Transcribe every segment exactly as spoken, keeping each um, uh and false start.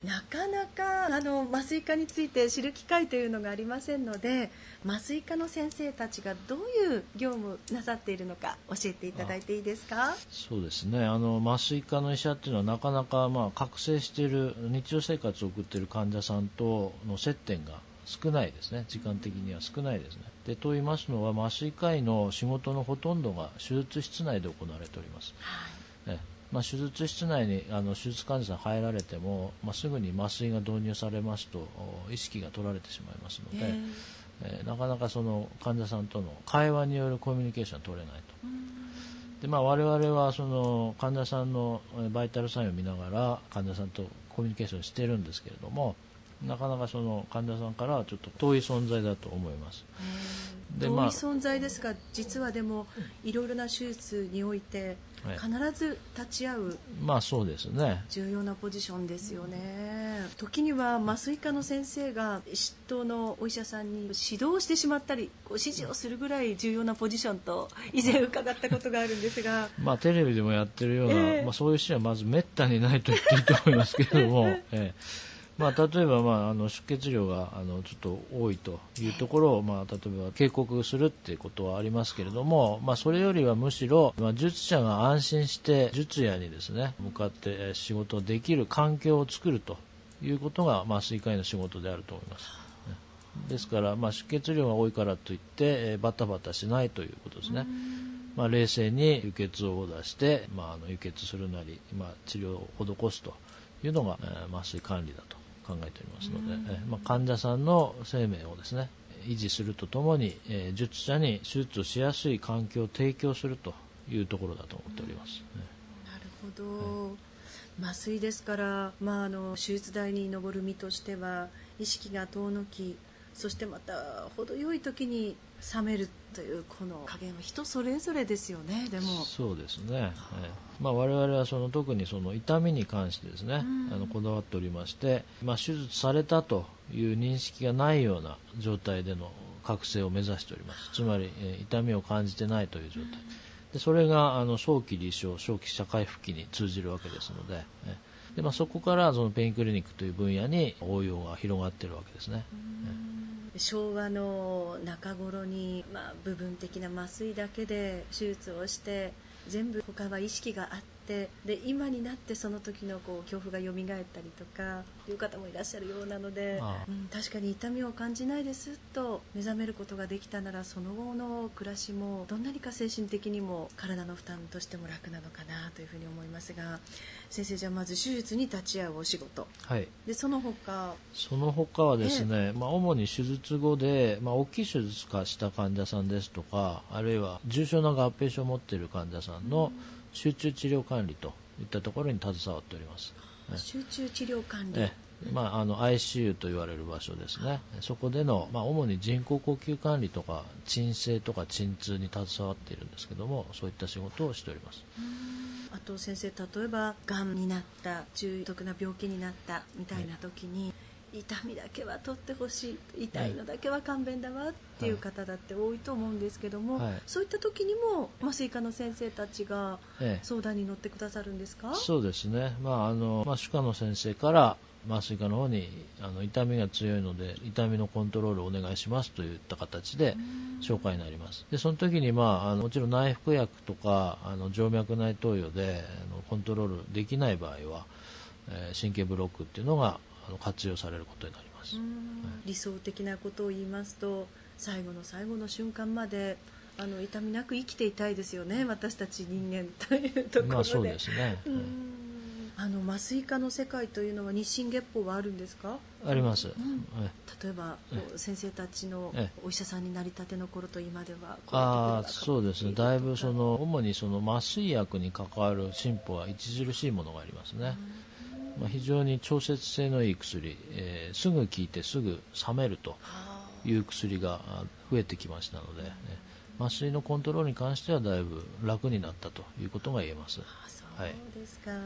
なかなかあの麻酔科について知る機会というのがありませんので、麻酔科の先生たちがどういう業務なさっているのか教えていただいていいですか？ そうですね、あの麻酔科の医者っていうのはなかなか、まあ、覚醒している日常生活を送っている患者さんとの接点が少ないですね。時間的には少ないですね。でと言いますのは、麻酔科医の仕事のほとんどが手術室内で行われております、はい。まあ、手術室内にあの手術患者さん入られても、まあ、すぐに麻酔が導入されますと意識が取られてしまいますので、えーえー、なかなかその患者さんとの会話によるコミュニケーションは取れないと。で、まあ、我々はその患者さんのバイタルサインを見ながら患者さんとコミュニケーションしているんですけれども、なかなかその患者さんからはちょっと遠い存在だと思います。 で、遠い存在ですが、実はでもいろいろな手術において必ず立ち会う、はい、 まあそうですね、 重要なポジションですよね。時には麻酔科の先生が執刀のお医者さんに指導してしまったり、こう指示をするぐらい重要なポジションと以前伺ったことがあるんですがまあテレビでもやってるような、えーまあ、そういうシーンはまずめったにないと言っていいと思いますけれども、えーまあ、例えば、まあ、あの出血量があのちょっと多いというところを、まあ、例えば警告するっていうことはありますけれども、まあ、それよりはむしろ、まあ、術者が安心して術野にですね向かって仕事できる環境を作るということが麻酔科医の仕事であると思います。ですから、まあ、出血量が多いからといってバタバタしないということですね。まあ、冷静に輸血を出して、まあ、あの輸血するなり、まあ、治療を施すというのが、えー、麻酔管理だと考えておりますので、えーまあ、患者さんの生命をですね維持するとともに、えー、術者に手術をしやすい環境を提供するというところだと思っております、 ね、なるほど、はい、麻酔ですから、まあ、あの手術台に上る身としては意識が遠のき、そしてまた程よい時に冷めるというこの加減は人それぞれですよね。でもそうですね、はい、まあ、我々はその特にその痛みに関してですね、うん、あのこだわっておりまして、まあ、手術されたという認識がないような状態での覚醒を目指しております。つまり、えー、痛みを感じてないという状態、うん、でそれがあの早期離床、早期社会復帰に通じるわけですので、えーでまあ、そこからそのペインクリニックという分野に応用が広がっているわけですね。 昭和の中頃に、まあ、部分的な麻酔だけで手術をして全部他は意識があって、で今になってその時のこう恐怖が蘇ったりとかいう方もいらっしゃるようなので、ああ、うん、確かに痛みを感じないですっと目覚めることができたなら、その後の暮らしもどんなにか精神的にも体の負担としても楽なのかなというふうに思いますが、先生、じゃあまず手術に立ち会うお仕事、はい、でその他その他はですね、まあ、主に手術後で、まあ、大きい手術化した患者さんですとか、あるいは重症な合併症を持っている患者さんの集中治療管理といったところに携わっております。 集中治療管理、 えまあ、あの アイシーユー と言われる場所ですね。そこでの、まあ、主に人工呼吸管理とか鎮静とか鎮痛に携わっているんですけども、そういった仕事をしております。 あと先生、例えばがんになった、重篤な病気になったみたいな時に、はい、痛みだけは取ってほしい、痛いのだけは勘弁だわっていう方だって多いと思うんですけども、はい、そういった時にも麻酔科の先生たちが相談に乗ってくださるんですか？ ええ、そうですね、まああのまあ、歯科の先生から麻酔科の方にあの痛みが強いので痛みのコントロールをお願いしますといった形で紹介になります。でその時に、まあ、あのもちろん内服薬とかあの静脈内投与であのコントロールできない場合は、えー、神経ブロックっていうのがあの活用されることになります。 うん、はい、理想的なことを言いますと、最後の最後の瞬間まであの痛みなく生きていたいですよね、私たち人間というところで。 まあそうですね。 うん、あの麻酔科の世界というのは日進月歩はあるんですか？ あります、うん 、例えば先生たちのお医者さんになりたての頃と今ではあそうですね、だいぶその主にその麻酔薬に関わる進歩は著しいものがありますね。まあ、非常に調節性のいい薬、えー、すぐ効いてすぐ冷めるという薬が増えてきましたので、ね、麻酔のコントロールに関してはだいぶ楽になったということが言えます。 あ、そうですか。はい、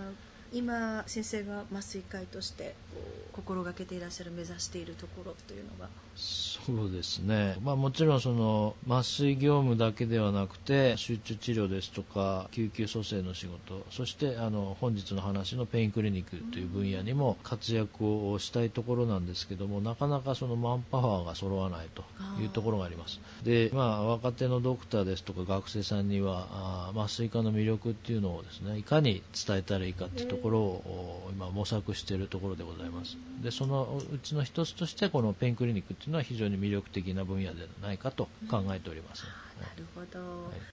今先生が麻酔科医として心がけていらっしゃる、目指しているところというのは。 そうですね、まあ、もちろんその麻酔業務だけではなくて集中治療ですとか救急蘇生の仕事、そしてあの本日の話のペインクリニックという分野にも活躍をしたいところなんですけども、なかなかそのマンパワーが揃わないというところがあります。で、まあ、若手のドクターですとか学生さんにはあ麻酔科の魅力っていうのをですね、いかに伝えたらいいかというところを今模索しているところでございます。でそのうちの一つとしてこのペインクリニックっていうのは非常に魅力的な分野ではないかと考えております。 なるほど、はい。